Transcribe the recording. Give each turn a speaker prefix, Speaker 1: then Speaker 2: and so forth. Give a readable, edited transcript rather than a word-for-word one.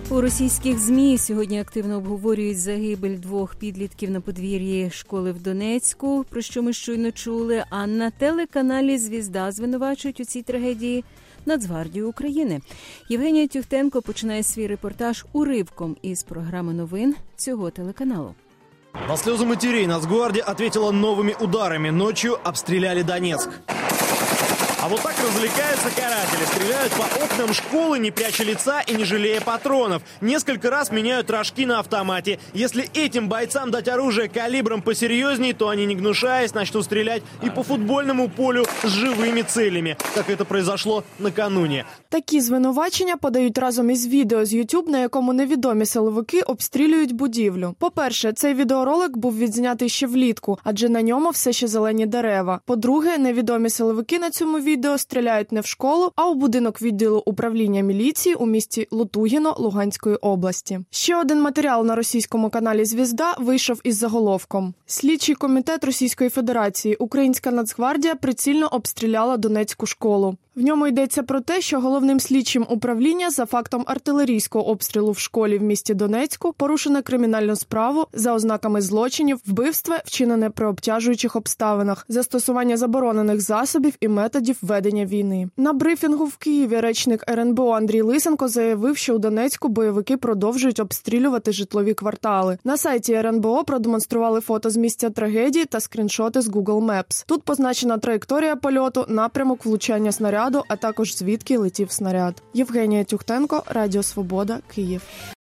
Speaker 1: У російських ЗМІ сьогодні активно обговорюють загибель двох підлітків на подвір'ї школи в Донецьку, про що ми щойно чули, а на телеканалі «Звізда» звинувачують у цій трагедії Нацгвардію України. Євгенія Тюхтенко починає свій репортаж уривком із програми новин цього телеканалу.
Speaker 2: На слезы матерей Нацгвардия ответила новыми ударами. Ночью обстреляли Донецк. А вот так развлекаются каратели. Стреляют по окнам школы, не пряча лица и не жалея патронов. Несколько раз меняют рожки на автомате. Если этим бойцам дать оружие калибром посерьезней, то они, не гнушаясь, начнут стрелять и по футбольному полю с живыми целями, как это произошло накануне.
Speaker 3: Такі звинувачення подають разом із відео з YouTube, на якому невідомі силовики обстрілюють будівлю. По-перше, цей відеоролик був відзнятий ще влітку, адже на ньому все ще зелені дерева. По-друге, невідомі силовики на цьому відео стріляють не в школу, а у будинок відділу управління міліції у місті Лутугіно Луганської області. Ще один матеріал на російському каналі «Звізда» вийшов із заголовком. Слідчий комітет Російської Федерації. Українська Нацгвардія прицільно обстріляла Донецьку школу. В ньому йдеться про те, що головним слідчим управління за фактом артилерійського обстрілу в школі в місті Донецьку порушено кримінальну справу за ознаками злочинів, вбивства, вчинене при обтяжуючих обставинах, застосування заборонених засобів і методів ведення війни. На брифінгу в Києві речник РНБО Андрій Лисенко заявив, що у Донецьку бойовики продовжують обстрілювати житлові квартали. На сайті РНБО продемонстрували фото з місця трагедії та скріншоти з Google Maps. Тут позначена траєкторія польоту, напрямок влучання снаряду, а також звідки летів снаряд. Євгенія Тюхтенко, Радіо Свобода, Київ.